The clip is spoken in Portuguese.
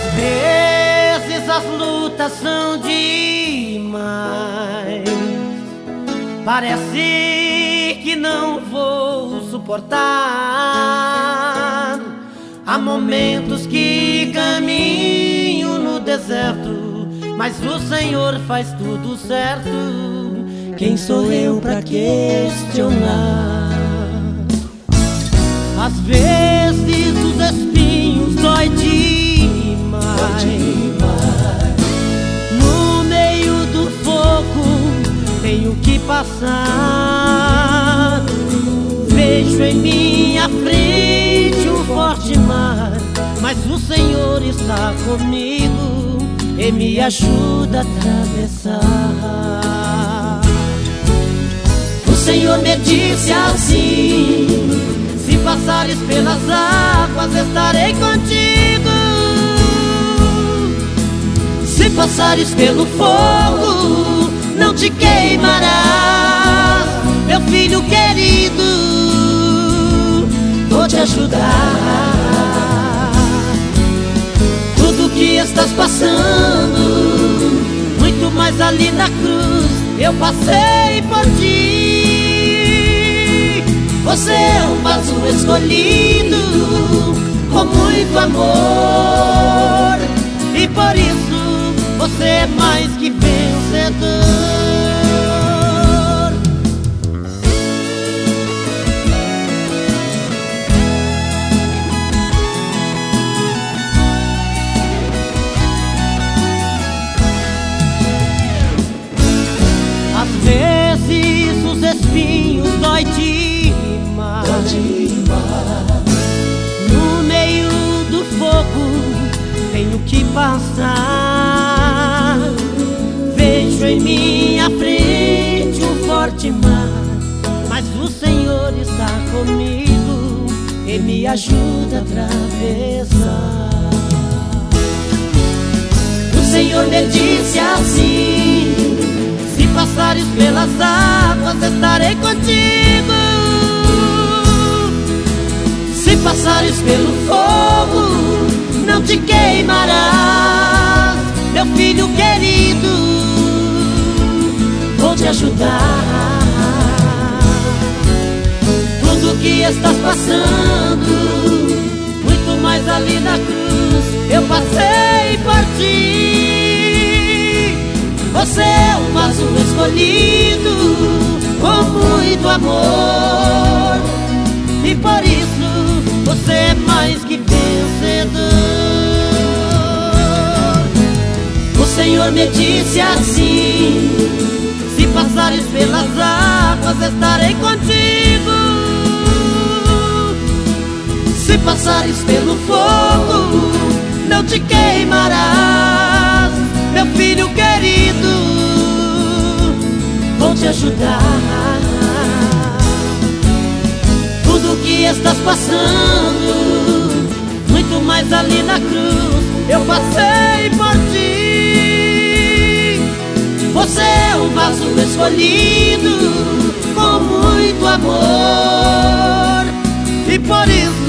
vezes as lutas são demais, parece que não vou suportar. Há momentos que caminho no deserto, mas o Senhor faz tudo certo. Quem sou eu pra questionar? Às vezes os espinhos dói demais, no meio do fogo tenho que passar. Vejo em minha frente um forte mar, mas o Senhor está comigo e me ajuda a atravessar. O Senhor me disse assim: se passares pelas águas, estarei contigo. Se passares pelo fogo, não te queimarás. Meu filho querido, vou te ajudar. Tudo que estás passando, muito mais ali na cruz, eu passei por ti. Você é um vaso escolhido com muito amor, e por isso você é mais que vencedor. Às vezes os espinhos dói demais, no meio do fogo tenho que passar. Vejo em minha frente um forte mar, mas o Senhor está comigo e me ajuda a atravessar. O Senhor me disse assim: se passares pelas águas, estarei contigo. Se passares pelo fogo, não te queimarás. Meu filho querido, vou te ajudar. Tudo que estás passando, muito mais ali na cruz, eu passei por ti. Você é um vaso escolhido com muito amor, e por isso você é mais que vencedor. O Senhor me disse assim: se passares pelas águas, estarei contigo. Se passares pelo fogo, não te queimarás. Meu filho querido, vou te ajudar. Tudo que estás passando, muito mais ali na cruz, eu passei por ti. Você é um vaso escolhido com muito amor, e por isso